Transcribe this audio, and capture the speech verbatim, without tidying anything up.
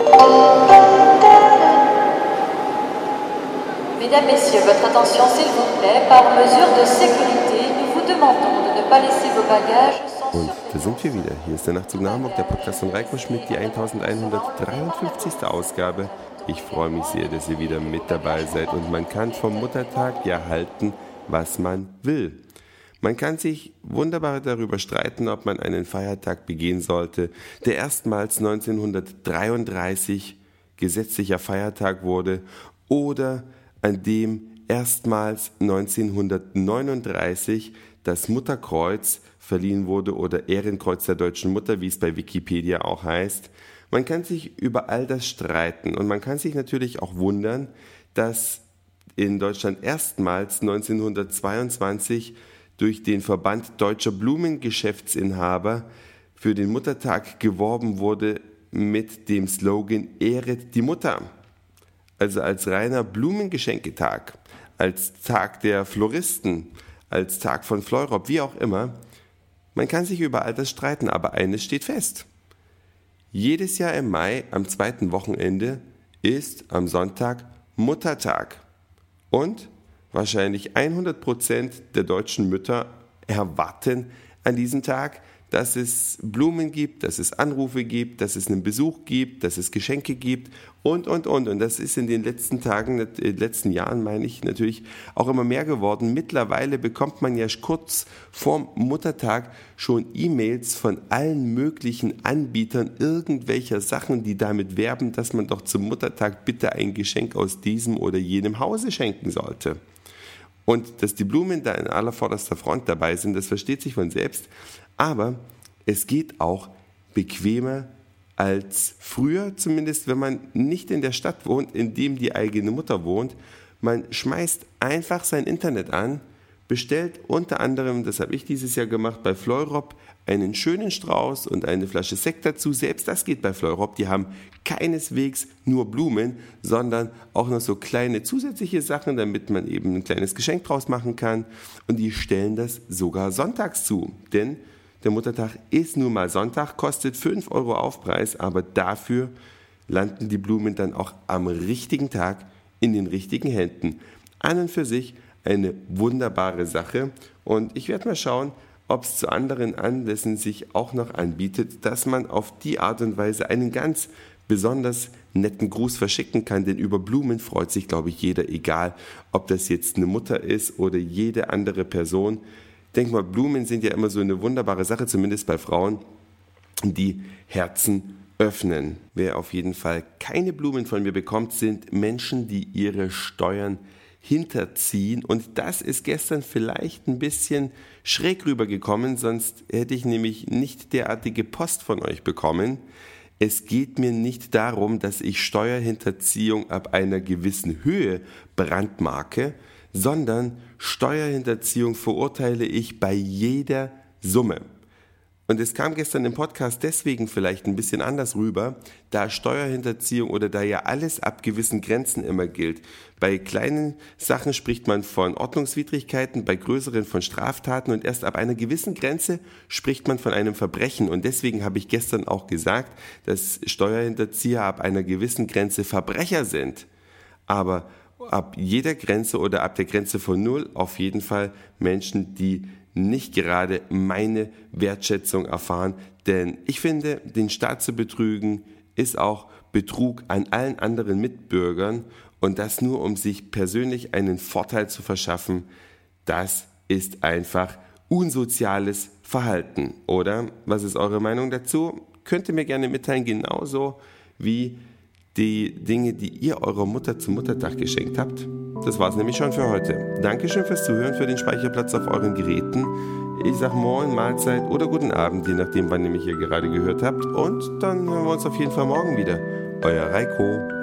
Mesdames, Messieurs, votre attention s'il vous plaît. Par mesure de sécurité, nous vous demandons de ne pas laisser vos bagages sans Und da sind wir wieder. Hier ist der Nachtzug nach Hamburg, der Podcast von Reiko Schmidt, die elfhundertdreiundfünfzigste Ausgabe. Ich freue mich sehr, dass ihr wieder mit dabei seid. Und man kann vom Muttertag ja halten, was man will. Man kann sich wunderbar darüber streiten, ob man einen Feiertag begehen sollte, der erstmals neunzehnhundertdreiunddreißig gesetzlicher Feiertag wurde, oder an dem erstmals neunzehnhundertneununddreißig das Mutterkreuz verliehen wurde oder Ehrenkreuz der deutschen Mutter, wie es bei Wikipedia auch heißt. Man kann sich über all das streiten und man kann sich natürlich auch wundern, dass in Deutschland erstmals neunzehnhundertzweiundzwanzig durch den Verband Deutscher Blumengeschäftsinhaber für den Muttertag geworben wurde mit dem Slogan Ehret die Mutter. Also als reiner Blumengeschenketag, als Tag der Floristen, als Tag von Fleurop, wie auch immer. Man kann sich über all das streiten, aber eines steht fest. Jedes Jahr im Mai, am zweiten Wochenende, ist am Sonntag Muttertag. Und wahrscheinlich hundert Prozent der deutschen Mütter erwarten an diesem Tag, dass es Blumen gibt, dass es Anrufe gibt, dass es einen Besuch gibt, dass es Geschenke gibt und, und, und. Und das ist in den letzten Tagen, in den letzten Jahren, meine ich, natürlich auch immer mehr geworden. Mittlerweile bekommt man ja kurz vorm Muttertag schon E-Mails von allen möglichen Anbietern irgendwelcher Sachen, die damit werben, dass man doch zum Muttertag bitte ein Geschenk aus diesem oder jenem Hause schenken sollte. Und dass die Blumen da in aller vorderster Front dabei sind, das versteht sich von selbst. Aber es geht auch bequemer als früher, zumindest wenn man nicht in der Stadt wohnt, in dem die eigene Mutter wohnt. Man schmeißt einfach sein Internet an, bestellt unter anderem, das habe ich dieses Jahr gemacht, bei Fleurop einen schönen Strauß und eine Flasche Sekt dazu. Selbst das geht bei Fleurop. Die haben keineswegs nur Blumen, sondern auch noch so kleine zusätzliche Sachen, damit man eben ein kleines Geschenk draus machen kann. Und die stellen das sogar sonntags zu. Denn der Muttertag ist nun mal Sonntag, kostet fünf Euro Aufpreis, aber dafür landen die Blumen dann auch am richtigen Tag in den richtigen Händen. An und für sich eine wunderbare Sache. Und ich werde mal schauen, ob es zu anderen Anlässen sich auch noch anbietet, dass man auf die Art und Weise einen ganz besonders netten Gruß verschicken kann, denn über Blumen freut sich, glaube ich, jeder, egal ob das jetzt eine Mutter ist oder jede andere Person. Denk mal, Blumen sind ja immer so eine wunderbare Sache, zumindest bei Frauen, die Herzen öffnen. Wer auf jeden Fall keine Blumen von mir bekommt, sind Menschen, die ihre Steuern hinterziehen. Und das ist gestern vielleicht ein bisschen schräg rübergekommen, sonst hätte ich nämlich nicht derartige Post von euch bekommen. Es geht mir nicht darum, dass ich Steuerhinterziehung ab einer gewissen Höhe brandmarke, sondern Steuerhinterziehung verurteile ich bei jeder Summe. Und es kam gestern im Podcast deswegen vielleicht ein bisschen anders rüber, da Steuerhinterziehung oder da ja alles ab gewissen Grenzen immer gilt. Bei kleinen Sachen spricht man von Ordnungswidrigkeiten, bei größeren von Straftaten und erst ab einer gewissen Grenze spricht man von einem Verbrechen. Und deswegen habe ich gestern auch gesagt, dass Steuerhinterzieher ab einer gewissen Grenze Verbrecher sind. Aber ab jeder Grenze oder ab der Grenze von null auf jeden Fall Menschen, die nicht gerade meine Wertschätzung erfahren. Denn ich finde, den Staat zu betrügen, ist auch Betrug an allen anderen Mitbürgern. Und das nur, um sich persönlich einen Vorteil zu verschaffen, das ist einfach unsoziales Verhalten. Oder was ist eure Meinung dazu? Könnt ihr mir gerne mitteilen, genauso wie die Dinge, die ihr eurer Mutter zum Muttertag geschenkt habt. Das war's nämlich schon für heute. Dankeschön fürs Zuhören, für den Speicherplatz auf euren Geräten. Ich sag Moin, Mahlzeit oder guten Abend, je nachdem, wann ihr mich hier gerade gehört habt. Und dann hören wir uns auf jeden Fall morgen wieder. Euer Reiko.